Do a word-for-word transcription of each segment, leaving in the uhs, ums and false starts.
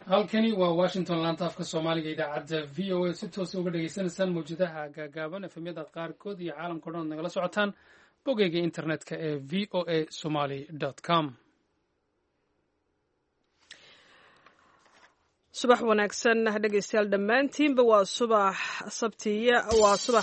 halkani waa washington laanta afka soomaaliga idaacadda v o a si toosa uga dhagaysanaysaan mawjadaha gaagaaban efemyada qaarkood iyo caalamka o dhan ad nagala socotaan bogeyga internetka ee v o a somaly com. subax wanaagsan dhegaystayaal dhammaantiinba waa subax sabtiya waa subax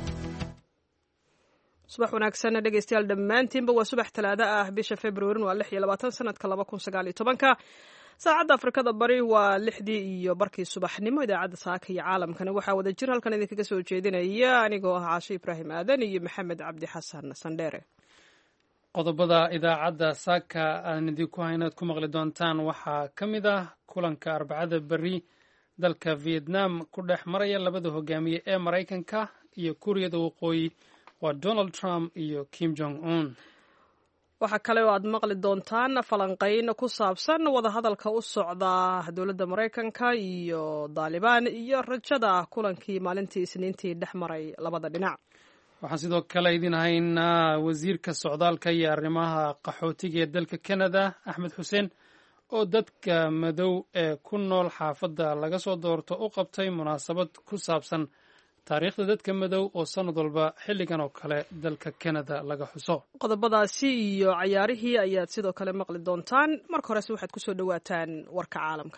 subax wanaagsan dhegaystayaal dhammaantiinba waa subax talaado ah bisha februarin waa lix iyo labaatan sanadka laba kun sagaal iyo tobanka saacadda afrikada bari waa lixdii iyo barkii subaxnimo idaacadda saaka iyo caalamkana waxaa wada jir halkan idinkaga soo jeedinaya anigoo ah caasho ibraahim aadan iyo maxamed cabdi xasan sandheere. qodobada idaacadda saaka aan idinku haynaad ku maqli doontaan waxaa ka mid ah kulanka arbacada beri dalka vietnam ku dhex maraya labada hogaamiye ee maraykanka iyo kuuriyada waqooyi waa donald trump iyo kim jong un. waxaa kale oo aad maqli doontaan falanqayn ku saabsan wadahadalka u socda dowladda maraykanka iyo daalibaan iyo rajada kulankii maalintii isniintii dhex maray labada dhinac. waxaan sidoo kale idin haynaa wasiirka socdaalka iyo arrimaha qaxootiga ee dalka canada axmed xuseen oo dadka madow ee ku nool xaafadda laga soo doorto u qabtay munaasabad ku saabsan taariikhda dadka madow oo sanad walba xilligan oo kale dalka canada laga xuso. qodobadaasi iyo cayaarihii ayaad sidoo kale maqli doontaan. marka horese waxaad ku soo dhowaataan warka caalamka.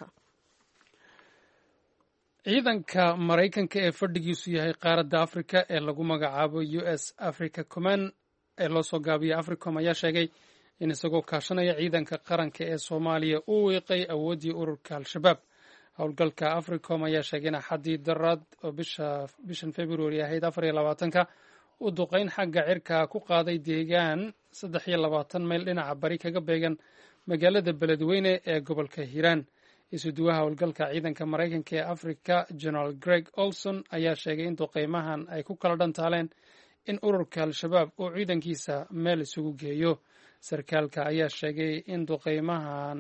ciidanka maraykanka ee fadhigiisu yahay qaaradda africa ee lagu magacaabo u s africa command ee loo soo gaabiya africom ayaa sheegay in isagoo kaashanaya ciidanka qaranka ee soomaaliya uu wiiqay awooddii ururka al-shabaab. howlgalka africom ayaa sheegay in axaddii daraad oo bishan februari ahayd afar iyo labaatanka uu duqayn xagga cirka ku qaaday deegaan saddex iyo labaatan mayl dhinaca bari kaga beegan magaalada beledweyne ee gobolka hiiraan. isuduwaha howlgalka ciidanka maraykanka ee africa general greg olson ayaa sheegay in duqaymahan ay ku kala dhantaaleen in ururka al-shabaab uu ciidankiisa meel isugu geeyo. sarkaalka ayaa sheegay in duqaymahan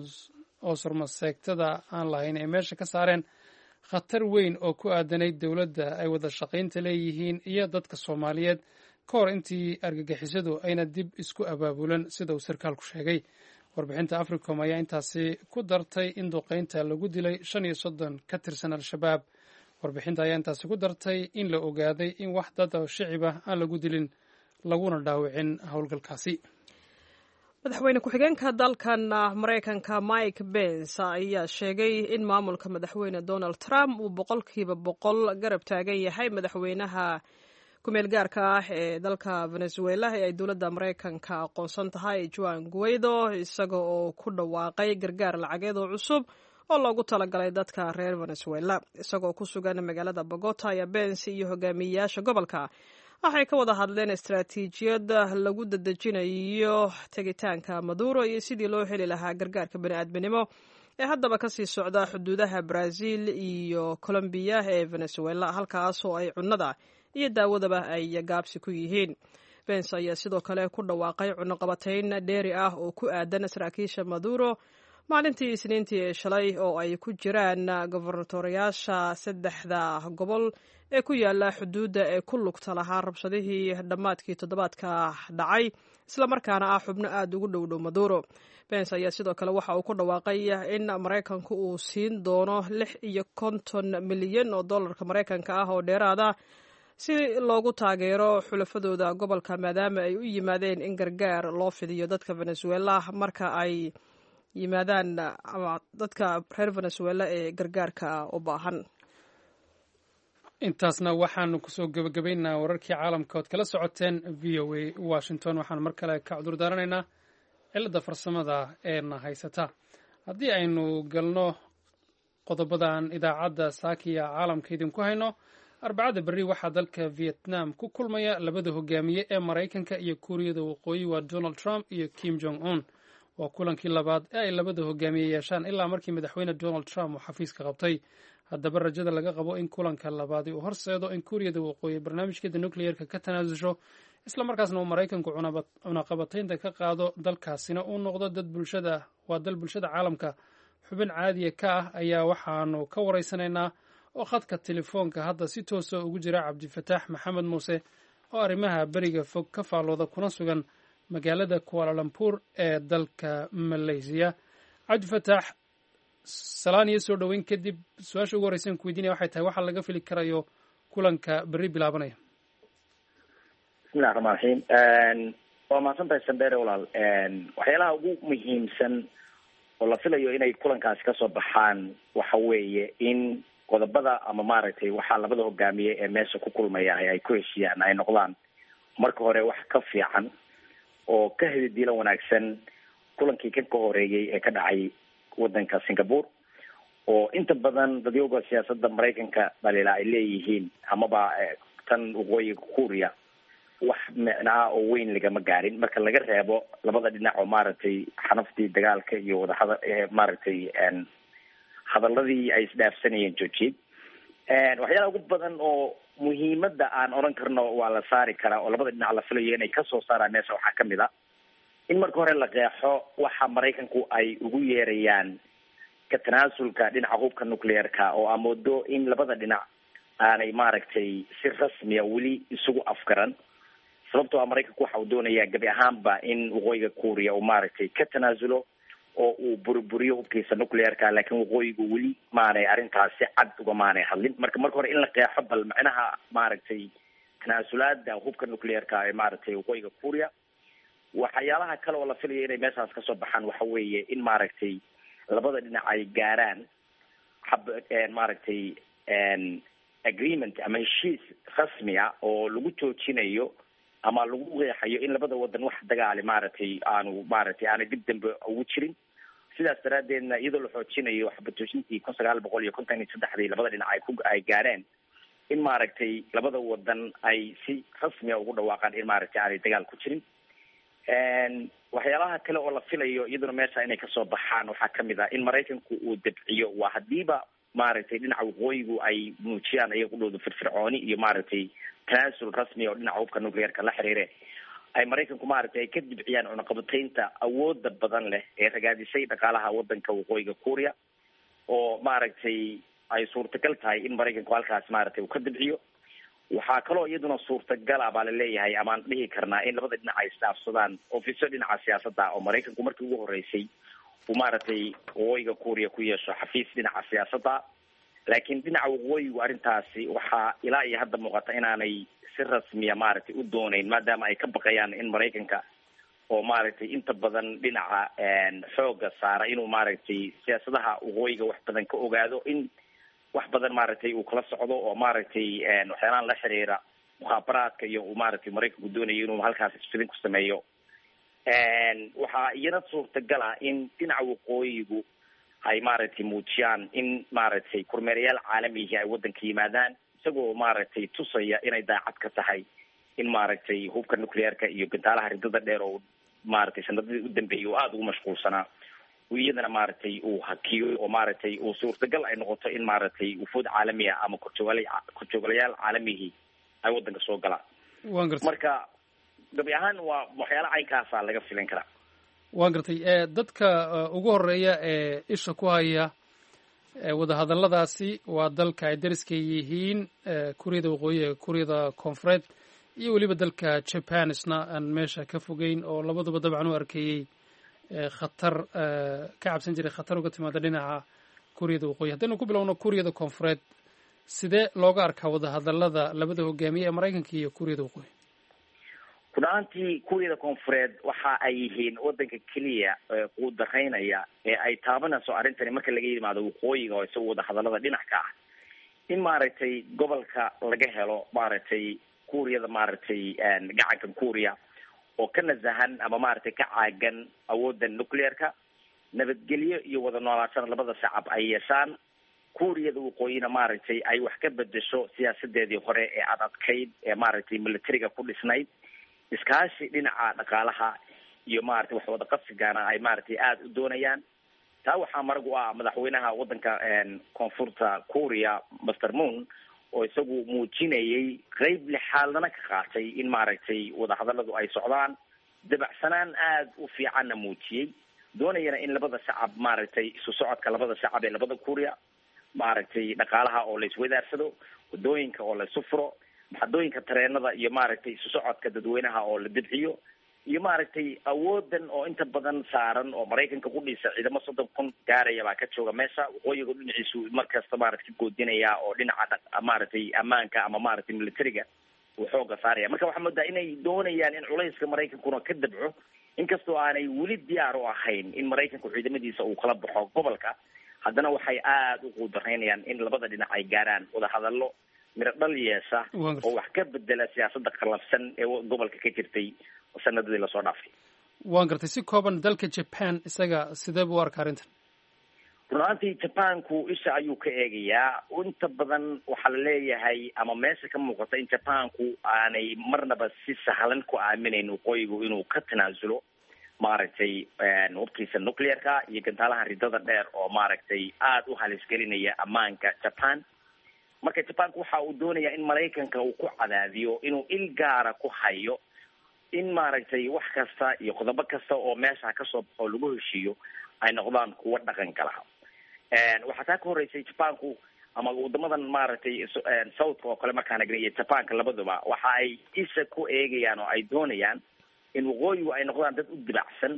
oo surmaseegtada aan lahayn ay meesha ka saareen khatar weyn oo ku aadanayd dowladda ay wada shaqaynta leeyihiin iyo dadka soomaaliyeed ka hor intii argagixisadu ayna dib isku abaabulan sida uu sarkaalku sheegay. warbixinta africom ayaa intaasi ku dartay in duqaynta lagu dilay shan iyo soddon ka tirsan al-shabaab. warbixinta ayaa intaasi ku dartay in la ogaaday in wax dad oo shicib ah aan lagu dilin laguna dhaawicin howlgalkaasi. madaxweyne ku-xigeenka dalkan maraykanka mike pence ayaa sheegay in maamulka madaxweyne donald trump uu boqolkiiba boqol garab taagan yahay madaxweynaha ku-meel gaarka ah ee dalka venezuela ee ay dowladda maraykanka aqoonsan tahay juan guaido isaga oo ku dhawaaqay gargaar lacageed oo cusub oo loogu talagalay dadka reer venezuela. isagoo ku sugan magaalada bogota ayaa pence iyo hogaamiyeyaasha gobolka waxay ka wada hadleen istaraatiijiyad lagu dadejinayo tegitaanka maduro iyo sidii loo heli lahaa gargaarka bani-aadminimo ee haddaba kasii socda xuduudaha brazil iyo colombiya ee venezuela halkaas oo ay cunnada iyo daawadaba ay gaabsi ku yihiin. pence ayaa sidoo kale ku dhawaaqay cunnoqabatayn dheeri ah oo ku aadan saraakiisha maduro maalintii isniintii ee shalay oo ay ku jiraan gobernatoriyaasha saddexda gobol ee ku yaala xuduudda ee ku lugta lahaa rabshadihii dhammaadkii toddobaadka dhacay islamarkaana ah xubno aada ugu dhow dhow maduro. pence ayaa sidoo kale waxa uu ku dhawaaqay in maraykanku uu siin doono lix iyo konton milyan oo dollarka maraykanka ah oo dheeraada si loogu taageero xulafadooda gobolka maadaama ay u yimaadeen in gargaar loo fidiyo dadka venezuela marka ay yimaadaan ama dadka reer venezuela ee gargaarka u baahan. intaasna waxaanu kusoo gebagabaynaa wararkii caalamka ood kala socoteen v o a washington. waxaan mar kale ka cudur daaranaynaa cilada farsamada eena haysata. haddii aynu galno qodobadan idaacadda saakiya caalamka idinku hayno, arbacada berri waxaa dalka vietnam ku kulmaya labada hogaamiye ee maraykanka iyo kuuriyada waqooyi waa donald trump iyo kim jong un. waa kulankii labaad ee ay labada hogaamiye yeeshaan ilaa markii madaxweyne donald trump uu xafiiska qabtay. haddaba rajada laga qabo in kulanka labaadi uu horseedo in kuuriyada waqooyi barnaamijkeeda nucleerka ka tanaasusho islamarkaasna uu maraykanku cunaqabataynta ka qaado dalkaasina uu noqdo dad bulshada waa dal bulshada caalamka xubin caadiya ka ah ayaa waxaanu ka waraysanaynaa oo khadka telefoonka hadda si toosa ugu jira cabdifataax maxamed muuse oo arrimaha beriga fog ka faallooda kuna sugan magaalada kuala lumpur ee dalka malaysiya. cabdifataax salaan iyo soo dhoweyn kadib su-aasha ugu horreysan ku weydiinaya waxay tahay waxaa laga fili karayo kulanka berri bilaabanaya. bismillahi raxmaan raxiim waa mahadsan tahay sandere walaal. waxyaalaha ugu muhiimsan oo la filayo inay kulankaasi kasoo baxaan waxa weeye in qodobada ama maaragtay waxaa labada hogaamiye ee meesha ku kulmaya ay ku heshiiyaan ay noqdaan marka hore wax ka fiican oo ka hedidiilan wanaagsan kulankii kan ka horeeyey ee ka dhacay wadanka Singapore, oo inta badan dadyoga siyaasadda Mareykanka dhaliila ay leeyihiin amaba tan waqooyiga Kuuriya wax macnaa oo weyn lagama gaarin marka laga reebo labada dhinac oo maaragtay xanaftii dagaalka iyo wada hadal maaragtay hadaladii ay isdhaafsanayeen joojiyey. waxyaalaha ugu badan oo muhiimada aan oran karno waa la saari karaa oo labada dhinac la filayo inay kasoo saaraan meesha waxaa kamid a in marka hore la qeexo waxa Mareykanku ay ugu yeerayaan ka tanaasulka dhinaca hubka nuclearka oo amoodo in labada dhinac aanay maaragtay si rasmi ah weli isugu afgaran, sababtoo ah Mareykanku waxa uu doonayaa gabi ahaanba in waqooyiga Kuuriya uu maaragtay ka tanaasulo oo uu burburiyo hubkiisa nuclearka, laakiin waqooyigu weli maanay arrintaasi cad uga maanay hadlin. marka marka hore in la qeexo bal macnaha maaragtay tanaasulaada hubka nuclearka ee maaragtay waqooyiga Kuuriya. waxyaalaha kale oo la filayo inay meeshaas kasoo baxaan waxa weeye in maaragtay labada dhinac ay gaaraan hab maaragtay agreement ama heshiis rasmi ah oo lagu joojinayo ama lagu qeexayo in labada wadan wax dagaali maaragtay aanu maaragtay aana dib dambe ugu jirin. sidaas daraadeedna iyadoo la xoojinayo waxbatooshintii kun sagaal boqol iyo konton iyo saddexdii labada dhinac ay ku ay gaareen in maaragtay labada wadan ay si rasmi ah ugu dhawaaqaan in maaragtay aanay dagaal ku jirin. waxyaalaha kale oo la filayo iyaduna meesha inay kasoo baxaan waxaa kamid ah in Mareykanku uu dabciyo waa hadiiba maaragtay dhinaca waqooyigu ay muujiyaan ayaga u dhowda firfircooni iyo maaragtay tanaasul rasmi oo dhinaca hubka nuclearka la xiriire ay Mareykanku maaragtay ay ka dibciyaan cunaqabataynta awooda badan leh ee ragaadisay dhaqaalaha wadanka waqooyiga Kuuriya, oo maaragtay ay suurtagal tahay in Mareykanku halkaas maaragtay uu ka dibciyo. waxaa kaloo iyaduna suurtagal ah baa laleeyahay amaan dhihi karnaa in labada dhinac ay isdhaafsadaan ofiso dhinaca siyaasadda oo Mareykanku markii ugu horeysay uu maaragtay waqooyiga Kuuriya ku yeesho xafiis dhinaca siyaasadda, laakiin dhinaca waqooyigu arrintaasi waxaa ilaa iyo hadda muuqata inaanay si rasmiya maaragtay u dooneyn, maadaama ay ka baqayaan in Mareykanka oo maaragtay inta badan dhinaca xooga saara inuu maaragtay siyaasadaha waqooyiga wax badan ka ogaado, in wax badan maaragtay uu kala socdo oo maaragtay waxyaalahan la xiriira mukhaabaraadka iyo uu maaragtay Mareykanku doonayo inuu halkaas isfidin ku sameeyo. waxaa iyana suurtagal ah in dhinaca waqooyigu ay maaragtay muujiyaan in maaragtay kormeerayaal caalamihi ay wadanka yimaadaan isagoo maaragtay tusaya inay daacad ka tahay in maaragtay hubka nuclearka iyo gantaalaha ridada dheer oo maaragtay sanadadii u dambeeyay oo aada ugu mashquulsanaa iyadana maaragtay uu hakiyo oo maaragtay uu suurtagal ay noqoto in maaragtay wufuud caalami ah ama korjoogala korjoogalayaal caalamihi ay wadanka soo galaan. marka gabi ahaan waa waxyaala caynkaasa laga filan karaa. waan gartay dadka ugu horeeya ee isha ku haya wadahadaladaasi waa dalka ay dariska yihiin Kuuriyada waqooyiga, Kuuriyada koonfureed iyo weliba dalka Japan isna aan meesha ka fogeyn oo labaduba dabcan u arkayey khatar ka cabsan jiray khatar uga timaada dhinaca Kuuriyada waqooyi. haddaynu ku bilowno Kuuriyada koonfureed, sidee looga arkaa wadahadalada labada hogaamiye ee Mareykanka iyo Kuuriyada waqooyi? gudaantii Kuuriyada koonfureed waxa ay yihiin wadanka keliya uu daqeynaya ee ay taabanayso arrintani marka laga yimaado waqooyiga oo isagu wadahadalada dhinac ka ah in maaragtay gobolka laga helo maaragtay Kuuriyada maaragtay gacanka Kuuriya oo ka nasahan ama maaragtay ka caagan awooda nuclearka, nabadgelyo iyo wada noolaashada labada shacab ay yeeshaan. Kuuriyada waqooyina maaragtay ay wax ka bedesho siyaasadeedii hore ee adadkayd ee maaragtay militariga ku dhisnayd, iskaashi dhinaca dhaqaalaha iyo maaragtay wax wada qabsigaana ay maaragtay aada u doonayaan. taa waxaa marag u ah madaxweynaha wadanka koonfurta Kuuriya Mister Moon oo isagu muujinayay qeyb lixaadna ka qaatay in maaragtay wadahadaladu ay socdaan, dabacsanaan aada u fiicanna muujiyey, doonayana in labada shacab maaragtay isu socodka labada shacab ee labada Kuuriya maaragtay dhaqaalaha oo la iswadaarsado, wadooyinka oo la isu furo, maxadooyinka tareenada iyo maaragtay isu socodka dadweynaha oo la dibciyo, iyo maaragtay awoodan oo inta badan saaran oo maraykanka ku dhisa ciidamo soddon kun gaaraya baa ka jooga meesha, waqooyiga dhinaciisu markasta maaragtay ka goodinaya oo dhinaca maaragtay ammaanka ama maaragtay militariga uu xooga saaraya. marka waxaa moodaa inay doonayaan in culayska maraykankuna ka dabco, inkastoo aanay weli diyaar u ahayn in maraykanku ciidamadiisa uu kala baxo gobolka, haddana waxay aada u quudaraynayaan in labada dhinac ay gaaraan wadahadallo miro dhal yeesha oo wax ka bedela siyaasadda qalafsan ee gobolka ka jirtay sanadadii lasoo dhaafay. waan gartay. si kooban dalka Japan isaga sidee buu u arkaa arrintan? runaantii jabanku isha ayuu ka eegayaa. inta badan waxaa la leeyahay ama meesha ka muuqata in jabanku aanay marnaba si sahlan ku aaminayn waqooyigu inuu ka tanaasulo maaragtay hubkiisa nuclearka iyo gantaalaha ridada dheer oo maaragtay aada u halisgelinaya ammaanka Japan. marka jabanku waxa uu doonayaa in maraykanka uu ku cadaadiyo inuu il gaara ku hayo in maaragtay wax kasta iyo qodobo kasta oo meesha kasoo baxo lagu heshiiyo ay noqdaan kuwa dhaqan gala. waxaa taa ka horeysay jabanku ama wadamadan maaragtay southka oo kale markaan egnay iyo jabanka labaduba waxa ay isha ku eegayaan oo ay doonayaan in waqooyigu ay noqdaan dad u dibacsan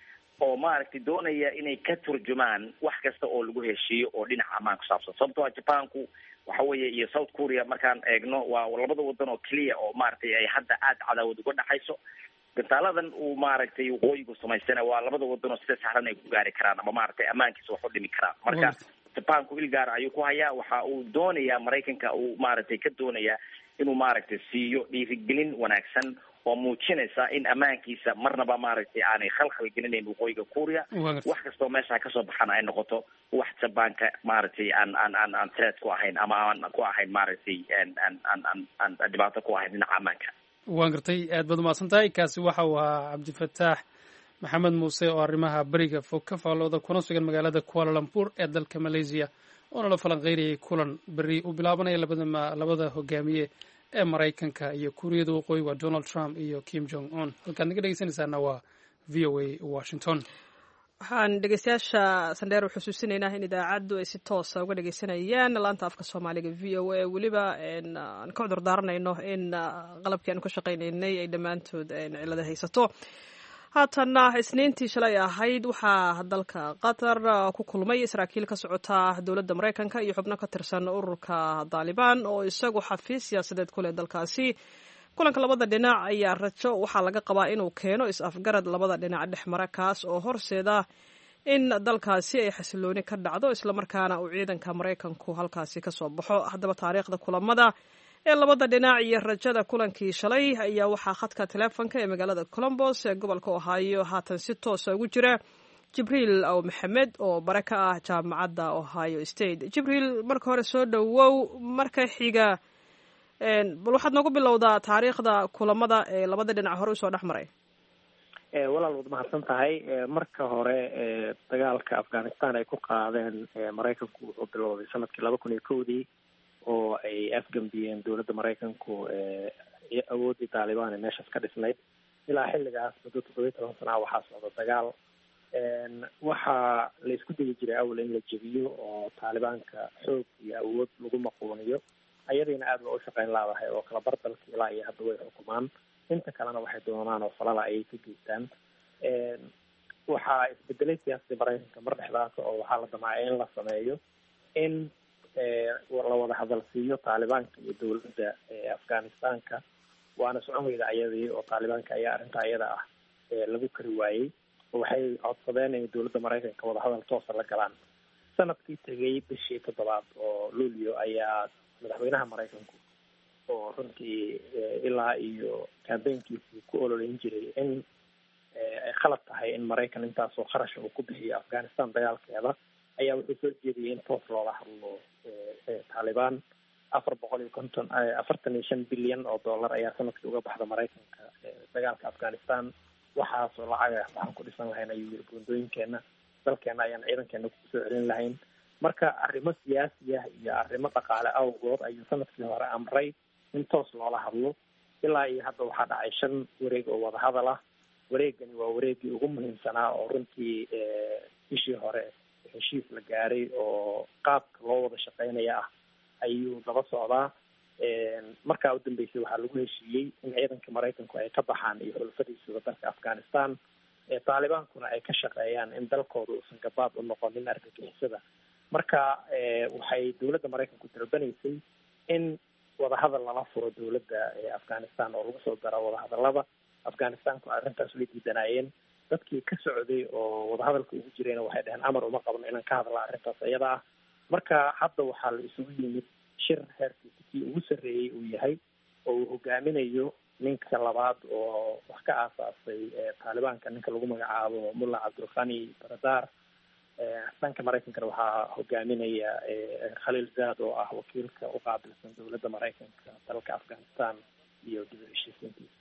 oo maaragtay doonaya inay ka turjumaan wax kasta oo lagu heshiiyo oo dhinaca ammaan ku saabsan. sababtoo ah jabanku waxa weeye iyo South Korea markaan eegno waa labada wadan oo keliya oo maaragtay ay hadda aada cadaawad uga dhaxayso. gantaaladan uu maaragtay waqooyigu samaystana waa labada wadan oo sida sahlan ay ku gaari karaan ama maaragtay ammaankiisa wax u dhimi karaan. marka jabanku il gaar ayuu ku hayaa. waxa uu doonayaa maraykanka uu maaragtay ka doonayaa inuu maaragtay siiyo dhiirigelin wanaagsan oo muujinaysa in ammaankiisa marnaba maaragtay aanay khalkhal gelinayn waqooyiga Korea. wax kastoo meesha kasoo baxana ay noqoto wax jabanka maaragtay aan aan aan aan threat ku ahayn ama aan ku ahayn maaragtay aan aan aan aan dhibaato ku ahayn dhinaca ammaanka. waan gartay. aad baad umahadsan tahay. kaasi waxa uu ahaa cabdifataax maxamed muuse oo arrimaha beriga fog ka faalooda kuna sugan magaalada Kuala Lumpur ee dalka Malaysia, oona la falanqeynayay kulan beri u bilaabanaya labada labada hogaamiye ee maraykanka iyo kuuriyada waqooyi waa Donald Trump iyo Kim Jong Un. halkaad naga dhegeysanaysaana waa V O A Washington. waxaan dhegeystayaasha sandheer xusuusinaynaa in idaacaddu ay si toosa uga dhegeysanayaan laanta afka soomaaliga V O A, weliba aan ka cudur daaranayno in qalabkii aan ku shaqaynaynay ay dhammaantood cilada haysato. haatanna isniintii shalay ahayd waxaa dalka qatar ku kulmay saraakiil ka socota dowladda maraykanka iyo xubno ka tirsan ururka Taliban oo isagu xafiis siyaasadeed ku leh dalkaasi. kulanka labada dhinac ayaa rajo waxaa laga qabaa inuu keeno is-afgarad labada dhinac dhex mara, kaas oo horseeda in dalkaasi ay xasilooni ka dhacdo islamarkaana uu ciidanka maraykanku halkaasi kasoo baxo. haddaba taariikhda kulamada ee labada dhinac iyo rajada kulankii shalay ayaa waxaa khadka teleefonka ee magaalada Columbus ee gobolka Ohio haatan si toosa ugu jira Jibriil Aw Maxamed oo bare ka ah jaamacadda Ohio State. Jibriil, marka hore soo dhawow. marka xiga bal waxaad noogu bilowdaa taariikhda kulamada ee labada dhinac hore usoo dhex maray. walaal waad mahadsan tahay. marka hore dagaalka Afghanistan ay ku qaadeen maraykanku wuxuu bilowday sanadkii laba kun iyo kowdii oo ay afgambiyeen dowladda maraykanku awooddii Taliban ee meeshaas ka dhisnayd. ilaa xilligaas muddo toddoba iyo toban sana waxaa socda dagaal. waxaa la isku dayi jiray awal in la jebiyo oo Talibanka xoog iyo awood lagu maquuniyo. ayadiina aada ba u shaqayn laadahay oo kala bar dalka ilaa iyo hadda way xukumaan. inta kalena waxay doonaan oo falala ayay ka geystaan. waxaa isbedelay siyaasadii maraykanka mar dhexdaas oo waxaa la damcay in la sameeyo in la wada hadal siiyo Talibanka iyo dowladda Afghanistanka. waana socon weyda ayadii oo Talibanka ayaa arrinta ayada ah lagu kari waayey. waxay codsadeen in dowladda maraykanka wada hadal toosa la galaan. sanadkii tegay bishii toddobaad oo luulyo ayaa madaxweynaha maraykanku oo runtii ilaa iyo kambeynkiisii ku ololeyn jiray in ay khalad tahay in maraykan intaasoo kharash uu ku bixiyo Afghanistan dagaalkeeda, ayaa wuxuu soo jeediyey in toos loola hadlo Taliban. afar boqol iyo konton afartan iyo shan bilyan oo dollar ayaa sanadkii uga baxda maraykanka dagaalka Afghanistan. waxaasoo lacag ah waxaan ku dhisan lahayn ayuu yiri buundooyinkeena, dalkeena ayaan ciidankeena kusoo celin lahayn. marka arrimo siyaasi ah iyo arrimo dhaqaale awgood ayuu sanadkii hore amray in toos loola hadlo. ilaa iyo hadda waxaa dhacay shan wareeg oo wada hadal ah. wareegani waa wareegii ugu muhiimsanaa oo runtii bishii hore heshiis la gaaray oo qaabka loo wada shaqaynaya ah ayuu daba socdaa. markaa u dambeysay waxaa lagu heshiiyey in ciidanka maraykanku ay ka baxaan iyo xulafadiisuda dalka afghanistan taalibaankuna ay ka shaqeeyaan in dalkooda uusan gabaad u noqonin argagixisada. marka waxay dowladda maraykanku dalbanaysay in wadahadal lala furo dowladda afghanistan oo lagu soo daro wadahadalada. afghanistanku arrintaas way diidanaayeen. dadkii ka socday oo wadahadalka ugu jirayna waxay dhaheen amar uma qabno inaan ka hadla arrintaas iyada ah. marka hadda waxaa la isugu yimid shir heerkiisa kii ugu sarreeyey uu yahay oo uu hogaaminayo ninka labaad oo wax ka aasaasay taalibaanka, ninka lagu magacaabo mulla cabdulkhani baradar. dhanka maraykankana waxaa hogaaminaya khaliil zaad oo ah wakiilka u qaabilsan dowladda maraykanka dalka afghanistan iyo dib u heshiisiintiisa.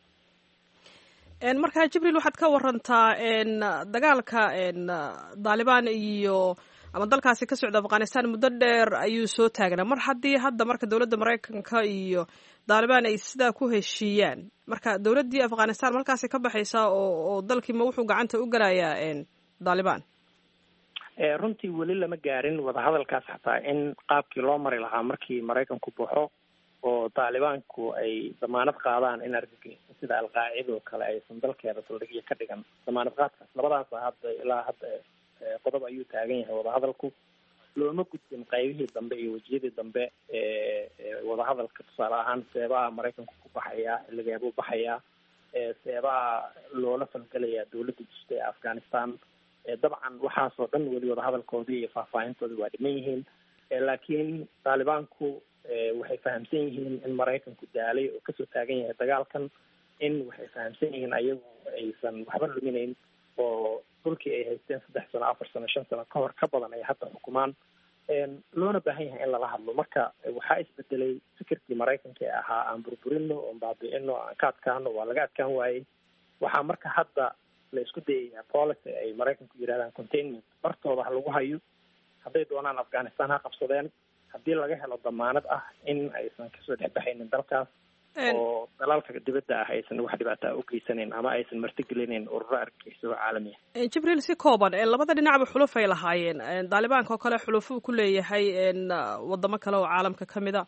marka jibriil waxaad ka warantaa dagaalka taalibaan iyo ama dalkaasi ka socda afghanistan muddo dheer ayuu soo taagnaa. mar haddii hadda marka dowladda maraykanka iyo taalibaan ay sidaa ku heshiiyaan, marka dowladdii afghanistan markaasi ka baxaysaa oo oo dalkiima wuxuu gacanta u galayaa taalibaan. runtii weli lama gaarin wadahadalkaas xataa in qaabkii loo mari lahaa markii maraykanku baxo oo taalibaanku ay damaanad qaadaan in argagixisa sida alqaacida oo kale aysan dalkeeda saldhigyo ka dhigan. damaanad qaadkaas labadaasa hadda ilaa hadda qodob ayuu taagan yahay wadahadalku. looma gudbin qaybihii dambe iyo wejiyadii dambe ee wadahadalka. tusaale ahaan seebaha maraykanku ku baxayaa, xilligeebuu baxayaa, seebaha loola falgelayaa dowladda jirta ee afghanistan. dabcan waxaasoo dhan weli wadahadalkoodii iyo faahfaahintoodii waa dhiman yihiin. laakiin taalibaanku waxay fahamsan yihiin in maraykanku daalay oo kasoo taagan yahay dagaalkan, in waxay fahamsan yihiin ayagu aysan waxba luminayn oo dhulkii ay haysteen saddex sano afar sano shan sano ka hor ka badan ay hadda xukumaan. loona baahan yahay in lala hadlo. marka waxaa isbedelay fikirkii maraykanka ee ahaa aan burburino oon baabi'ino aan ka adkaano, waa laga adkaan waayey. waxaa marka hadda la isku dayayaa policy ay maraykanku yidhahdaan containment, bartooda ha lagu hayo. hadday doonaan afghanistan ha qabsadeen, haddii laga helo damaanad ah in aysan kasoo dhexbaxaynin dalkaas oo dalalka dibadda ah aysan wax dhibaataa u geysaneyn ama aysan martigelinayn ururo argagixisoo caalami ah. jibriil, si kooban labada dhinacba xuluf ay lahaayeen. taalibaanka oo kale xuluf uu ku leeyahay wadamo kale oo caalamka ka mid a.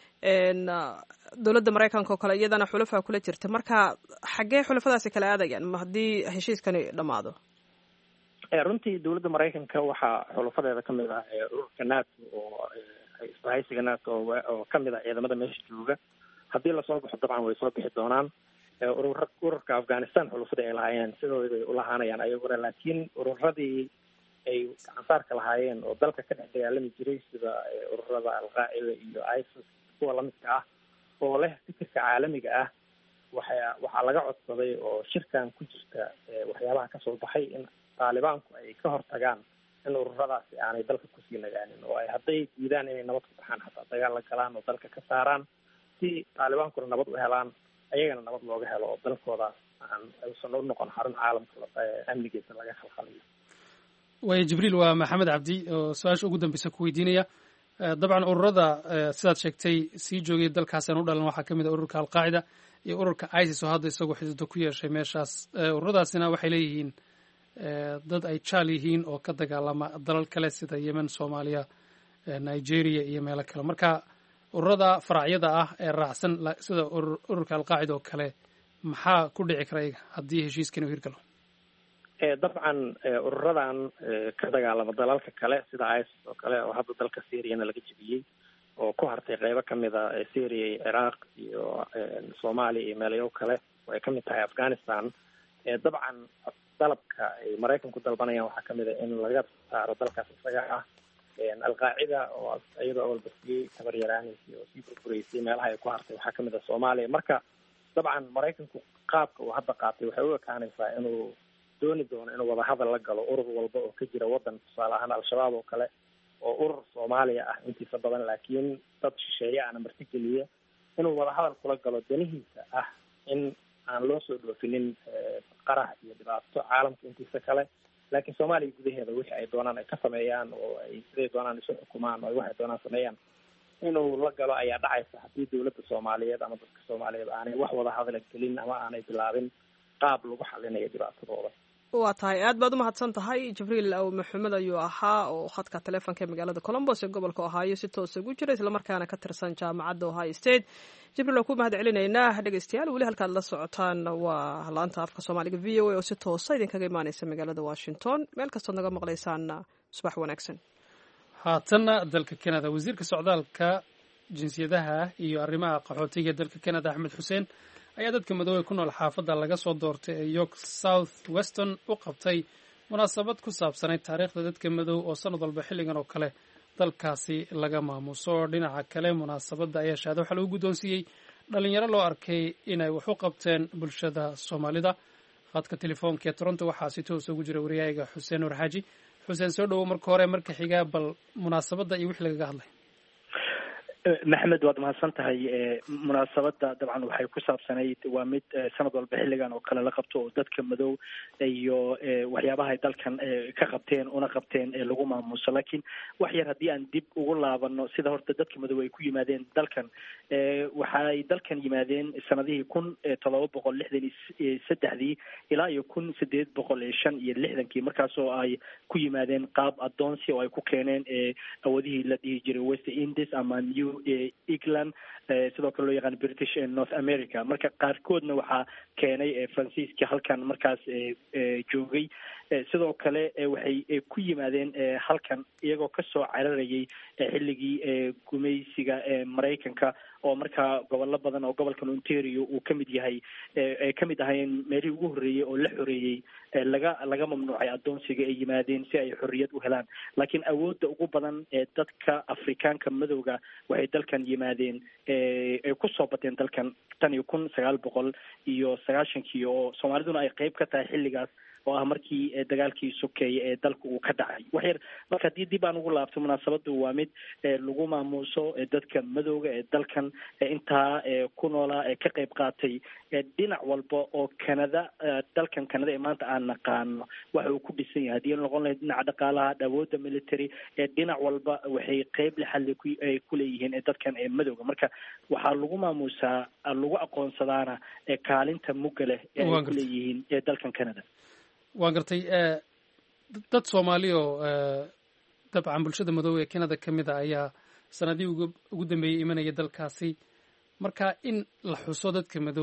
dowladda maraykanka oo kale iyadana xulufaa kula jirta. marka xaggee xulufadaasi kala aadayaan ma haddii heshiiskani dhammaado? runtii dowladda maraykanka waxaa xulufadeeda kamid ah ururka nato oo isbahaysiga nato oo kamid ah ciidamada meesha jooga. haddii lasoo baxo dabcan way soo bixi doonaan. urur ururka afghanistan xulufadii ay lahaayeen sidooday ulahaanayaan ayaguna, laakiin ururadii ay gacansaarka lahaayeen oo dalka ka dhex dagaalami jiray sida ururada alqaacida iyo isis kuwa lamidka ah oo leh fikirka caalamiga ah, waxa waxaa laga codsaday oo shirkan ku jirta waxyaabaha kasoo baxay in taalibaanku ay ka hortagaan in ururadaasi aanay dalka kusii nagaanin, oo ay hadday diidaan inay nabad ku baxaan xataa dagaal la galaan oo dalka ka saaraan si taalibaankuna nabad u helaan, ayagana nabad looga helo oo dalkoodaas aan aysan u noqon xarun caalamka amnigiisa laga khalkhaliyo. waaya jibriil, waa maxamed cabdi oo su-aasha ugu dambeysa ku weydiinaya. dabcan ururada sidaad sheegtay sii joogay dalkaasaan u dhalan waxaa kamid a ururka alqaacida iyo ururka isis oo hadda isagoo xidido ku yeeshay meeshaas. ururadaasina waxay leeyihiin dad ay jaal yihiin oo ka dagaalama dalal kale sida yemen, soomaaliya, nigeria iyo meelo kale. marka ururada faracyada ah ee raacsan sida ururka alqaacida oo kale maxaa ku dhici kara iyaga haddii heshiiskan uu hirgalo? dabcan ururadan ka dagaalama dalalka kale sida isis oo kale oo hadda dalka syriana laga jebiyey oo ku hartay qeybo kamid a syria iyo ciraaq iyo soomaaliya iyo meelayo kale oo ay kamid tahay afghanistan. dabcan dalabka ay maraykanku dalbanayaan waxaa kamid a in laga saaro dalkaas isaga ah. alqaacida oo iyadoo walbasiyey tabar yaraanaysay oo sii burburaysay meelaha ay ku hartay waxaa kamid a soomaaliya. marka dabcan maraykanku qaabka uu hadda qaatay waxay u ekaanaysaa inuu dooni doono inuu wadahadal la galo urur walba oo ka jira waddan, tusaale ahaan al-shabaab oo kale oo urur soomaaliya ah intiisa badan laakiin dad shisheeye ana martigeliya, inuu wadahadal kula galo danihiisa ah in aan loo soo dhoofinin qarax iyo dhibaato caalamka intiisa kale, laakiin soomaaliya gudaheeda wixii ay doonaan ay ka sameeyaan oo ay siday doonaan isu xukumaan oo ay waxay doonaan sameeyaan inuu la galo ayaa dhacaysa haddii dowladda soomaaliyeed ama dadka soomaaliyeed aanay wax wada hadala gelin ama aanay bilaabin qaab lagu xalinayo dhibaatadooda. waa tahay aad baad umahadsan tahay jibriil aw maxamed ayuu ahaa oo khadka taleefonka ee magaalada colombos ee gobolka ohio si toosa ugu jira islamarkaana ka tirsan jaamacadda ohio state. jibriil waa ku mahad celinaynaa. dhegeystayaal weli halkaad la socotaan waa laanta afka soomaaliga v o a oo si toosa idinkaga imaaneysa magaalada washington. meel kastood naga maqlaysaana subax wanaagsan. haatanna dalka canada, wasiirka socdaalka jinsiyadaha iyo arrimaha qaxootiga dalka canada axmed xuseen ayaa dadka madoobey ku nool xaafadda laga soo doortay ee york south weston u qabtay munaasabad ku saabsanayd taariikhda dadka madow oo sanad walba xilligan oo kale dalkaasi laga maamuso. dhinaca kale munaasabadda ayaa shahaado waxaa lagu guddoonsiiyey dhalinyaro loo arkay inay wax u qabteen bulshada soomaalida. khadka telefoonka ee toronto waxaa si toos ugu jira wariyahayga xuseen nur xaaji. xuseen soo dhowow marka hore, marka xigaa bal munaasabadda iyo wixii lagaga hadlay. maxamed waad mahadsan tahay. munaasabadda dabcan waxay ku saabsanayd waa mid sanad walba xilligan oo kale la qabto oo dadka madow iyo waxyaabaha ay dalkan ka qabteen una qabteen lagu maamuuso. laakiin wax yar haddii aan dib ugu laabano sida horta dadka madow ay ku yimaadeen dalkan, waxaay dalkan yimaadeen sanadihii kun todoba boqol lixdan iyo saddexdii ilaa iyo kun sideed boqol iyo shan iyo lixdankii, markaasoo ay ku yimaadeen qaab adoonsi oo ay ku keeneen awoodihii la dhihi jiray west indies ama new england, sidoo kale loo yaqaan british north america. marka qaarkoodna waxaa keenay faransiiska halkan markaas joogay. sidoo kale waxay ku yimaadeen halkan iyagoo kasoo cararayay xilligii gumaysiga maraykanka oo markaa gobollo badan oo gobolkan ontario uu kamid yahay ay kamid ahaayeen meelihii ugu horreeyey oo la xoreeyey laga laga mamnuucay adoonsiga ay yimaadeen si ay xorriyad u helaan. laakiin awoodda ugu badan ee dadka afrikaanka madowga waxay dalkan yimaadeen ay kusoo bateen dalkan tan iyo kun sagaal boqol iyo sagaashankii oo soomaaliduna ay qeyb ka tahay xilligaas oo ah markii dagaalkii sokeeye ee dalka uu ka dhacay. wax yar marka haddii dib aan ugu laabto, munaasabadu waa mid lagu maamuuso dadka madowga ee dalkan intaa ku noolaa ee ka qeyb qaatay dhinac walba oo Canada, dalkan Canada ee maanta aan naqaano waxa uu ku dhisan yahay. haddii noqon lahayd dhinaca dhaqaalaha, awoodda military, dhinac walba waxay qeyb lixal ay ku leeyihiin dadkan ee madowga. marka waxaa lagu maamuusaa, lagu aqoonsadaana kaalinta mugga leh ee ay ku leeyihiin ee dalkan Canada. waan gartay. dad soomaali oo dabcan bulshada madow ee canada ka mid a ayaa sanadihii ugu ugu dambeeyey imanaya dalkaasi. marka in la xuso dadka madow,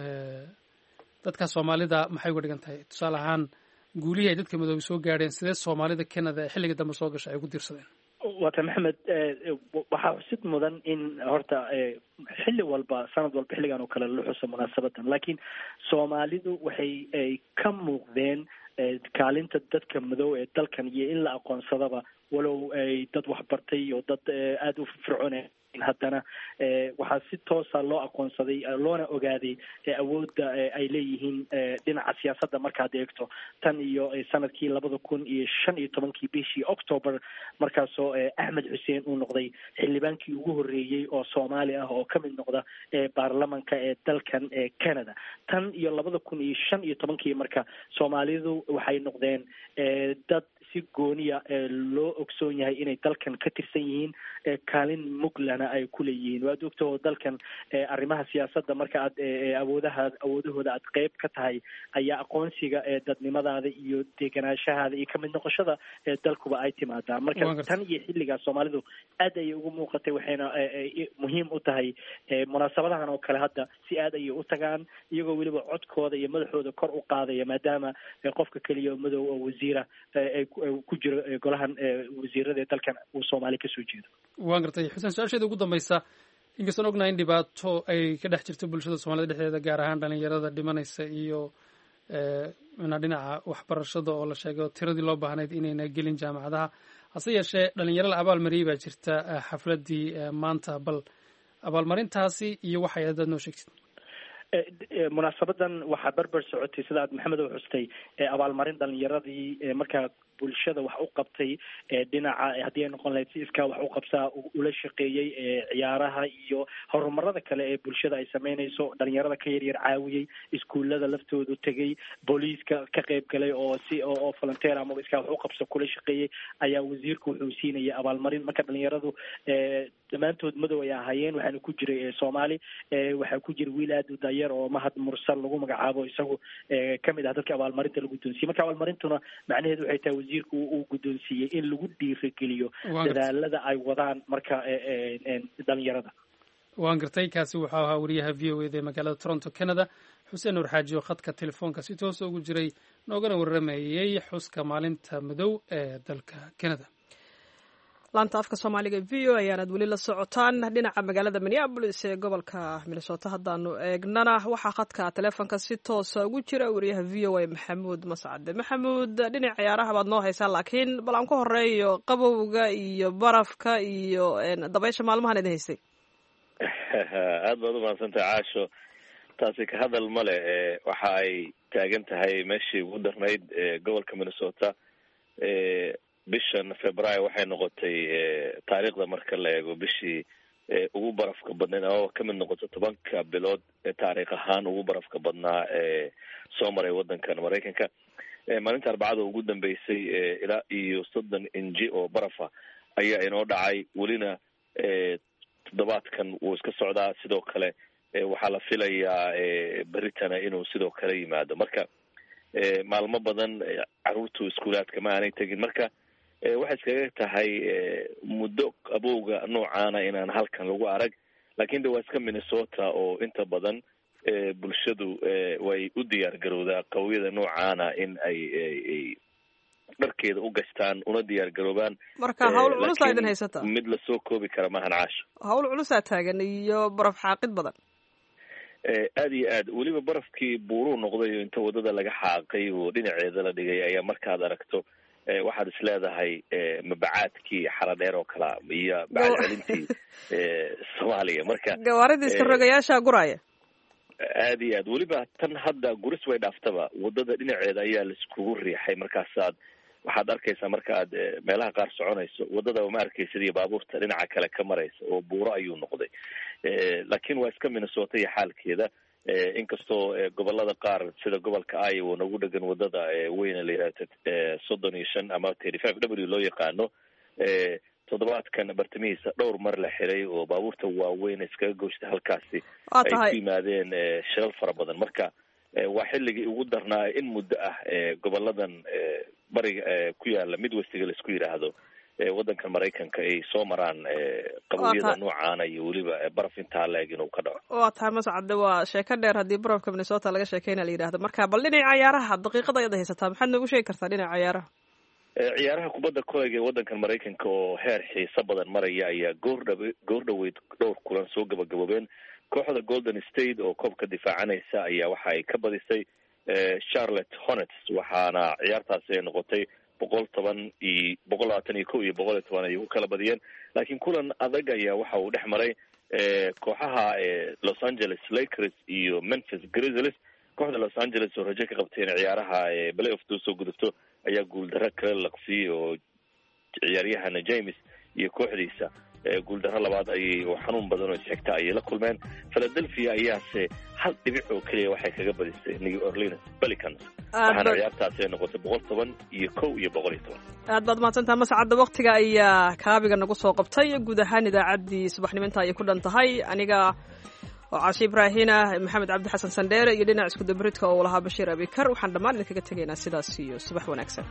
dadka soomaalida maxay uga dhigan tahay? tusaale ahaan guulihii ay dadka madow soo gaadheen, sidee soomaalida canada ee xilliga dambe soo gashay ay ugu diirsadeen? waata maxamed, waxaa xusid mudan in horta xilli walba sanad walba xilligan oo kale la xuso munaasabadan, laakiin soomaalidu waxay ay ka muuqdeen kaalinta dadka madow ee dalkan iyo in la aqoonsadaba, walow ay dad waxbartay iyo dad aada u firfircoon haddana waxaa si toosa loo aqoonsaday loona ogaaday awoodda ay leeyihiin dhinaca siyaasadda markaad eegto tan iyo sanadkii labada kun iyo shan iyo tobankii bishii october, markaasoo axmed xuseen uu noqday xildhibaankii ugu horreeyey oo soomaali ah oo kamid noqda baarlamanka ee dalkan canada. tan iyo labada kun iyo shan iyo tobankii marka soomaalidu waxay noqdeen dad si gooniya loo ogsoon yahay inay dalkan ka tirsan yihiin, kaalin muglana ay ku leeyihiin. waad ogta oo dalkan arrimaha siyaasadda marka aad awoodaha awoodahooda aad qeyb ka tahay ayaa aqoonsiga dadnimadaada iyo degenaanshahaada iyo kamid noqoshada dalkuba ay timaadaa. marka tan iyo xilligaas soomaalidu aad ayay ugu muuqatay, waxayna muhiim u tahay munaasabadahan oo kale hadda si aad ayay u tagaan iyagoo weliba codkooda iyo madaxooda kor u qaadaya, maadaama qofka keliya madow oo wasiira ay ku jiro golahan wasiirada ee dalkan uu soomaali kasoo jeedo. waan gartay xuseen, su-aasheeda ugu dambaysa, inkastaan ognahay in dhibaato ay ka dhex jirto bulshada soomaalida dhexdeeda, gaar ahaan dhalinyarada dhimanaysa iyo dhinaca waxbarashada oo la sheegay tiradii loo baahnayd inayna gelin jaamacadaha, hase yeeshee dhalinyaro la abaalmariyey baa jirta xafladii maanta. bal abaalmarintaasi iyo waxay haddaad noo sheegtid. munaasabadan waxaa berber socotay sida aad maxamed u xustay abaalmarin dhalinyaradii markaa bulshada wax u qabtay dhinaca haddii ay noqon lahayd si iskaa wax u qabsaa ula shaqeeyey ciyaaraha iyo horumarada kale ee bulshada ay sameynayso, dhalinyarada ka yaryar caawiyey, iskuullada laftoodu tegey, booliiska ka qayb galay oo si oo volunteer ama iskaa wax u qabso kula shaqeeyey, ayaa wasiirku wuxuu siinayay abaalmarin. Marka dhalinyaradu dhammaantood madow ay ahaayeen, waxaana ku jiray soomaali, waxaa ku jira wiil aad u daayar oo mahad mursal lagu magacaabo, isagu kamid ah dadka abaalmarinta lagu guddoonsiiyey. Marka abaalmarintuna macnaheedu waxay tahay wasiirku uu guddoonsiiyey in lagu dhiirigeliyo dadaalada ay wadaan marka dhalinyarada. waan gartay. kaasi wuxuu ahaa wariyaha v o eda ee magaalada Toronto, Canada, xuseen nuur xaaji oo khadka telefoonka si toos ugu jiray noogana waramayay xuska maalinta madow ee dalka Canada. laanta afka Soomaaliga v o ayaanad weli la socotaan. dhinaca magaalada Minneapolis ee gobolka Minnesota haddaanu eegnana waxaa khadka telefoonka si toosa ugu jira wariyaha v o a Maxamuud Mascade. Maxamuud, dhinaca ciyaaraha baad noo haysaa, laakiin bal aan ku horeeyo qabowga iyo barafka iyo dabaysha maalmahan idin haystay. aad baad u mahadsantahay caasho. taasi ka hadal male, waxa ay taagan tahay meeshii ugu darnayd gobolka Minnesota. bishan February waxay noqotay taariikhda marka la eego bishii ugu barafka badnayd oo kamid noqoto tobanka bilood ee taariikh ahaan ugu barafka badnaa ee soo maray wadankan Mareykanka. maalinta arbacada ugu dambeysay ilaa iyo soddon inji oo barafa ayaa inoo dhacay. welina toddobaadkan wuu iska socdaa. sidoo kale waxaa la filayaa beritana inuu sidoo kale yimaado. marka maalmo badan caruurtu iskuulaadka ma aanay tegin. marka waxay iskaga tahay muddo qabowga noocaana inaan halkan lagu arag, laakiin de waa iska Minnesota oo inta badan bulshadu way u diyaar garowdaa qawyada noocaana in ay dharkeeda u gastaan una diyaar garoobaan. marka hawl culus aa idin haysataa, mid lasoo koobi kara maahan caasho. hawl culusaa taagan iyo baraf xaaqid badan. aada iyo aad weliba barafkii buuruu noqday oo inta wadada laga xaaqay oo dhinaceeda la dhigay ayaa markaad aragto waxaad is leedahay mabacaadkii xaradheer oo kala iyo bacad celintii Soomaaliya. marka gawaaridii iskarogayaasha guraya. aada iyo aad weliba tan hadda guris way dhaaftaba, wadada dhinaceeda ayaa laiskugu riixay. markaasaad waxaad arkaysaa marka aad meelaha qaar soconayso wadada ma arkaysid iyo baabuurta dhinaca kale ka maraysa oo buuro ayuu noqday. laakiin waa iska Minnesota iyo xaalkeeda. inkastoo gobolada qaar sida gobolka Iowa nagu dhegan wadada weyne la yiraahdo soddon iyo shan ama thirty five W loo yaqaano, toddobaadkan bartamihiisa dhowr mar la xiray oo baabuurta waaweyn iskaga gooshta halkaasi ay ku yimaadeen shilal fara badan. marka waa xilligii ugu darnaa in muddo ah goboladan bariga ku yaala Midwestiga la isku yiraahdo wadanka Mareykanka ay soo maraan qabowyada noocaana iyo weliba baraf intaa la eg inuu ka dhaco. waa tahay Mascade, waa sheeko dheer haddii barafka Minnesota laga sheekeyna la yidhaahdo. marka bal dhinaca ciyaaraha daqiiqada ayaad haysataa, maxaad noogu sheegi kartaa dhinaca ciyaaraha? ciyaaraha kubadda kolayga ee wadankan Mareykanka oo heer xiiso badan maraya ayaa goordhaw goordhaweyd dhowr kulan soo gabagaboobeen. kooxda Golden State oo koobka difaacanaysa ayaa waxa ay ka badisay Charlotte Hornets, waxaana ciyaartaasi ay noqotay boqol toban iyo boqol labaatan iyo kow iyo boqol iyo toban ay ku kala badiyeen. laakiin kulan adag ayaa waxa uu dhex maray kooxaha Los Angeles Lakers iyo Memphis Grizzlies. kooxda Los Angeles oo rajo ka qabtay in ciyaaraha playoff soo gudubto ayaa guuldaro kala laqsiyay oo ciyaaryahana James iyo kooxdiisa guuldaro labaad ayay oo xanuun badan oo isxigta ayay la kulmeen. Philadelphia ayaase hal dhibic oo kaliya waxay kaga badisay New Orleans Pelicans, waxaana ciyaartaasi ay noqotay boqol toban iyo kow iyo boqol iyo toban. aad baad mahadsantahay Mascade, waqtiga ayaa kaabiga nagu soo qabtay. guud ahaan idaacaddii subaxniminta ayay ku dhan tahay. aniga oo Caashi Ibraahina, Maxamed Cabdi Xasan Sandheere iyo dhinaca isku dabridka oo lahaa Bashiir Abikar, waxaan dhammaan idinkaga tegaynaa sidaas iyo subax wanaagsan.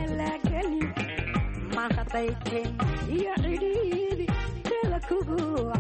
iyo cidhiidhi tala kugu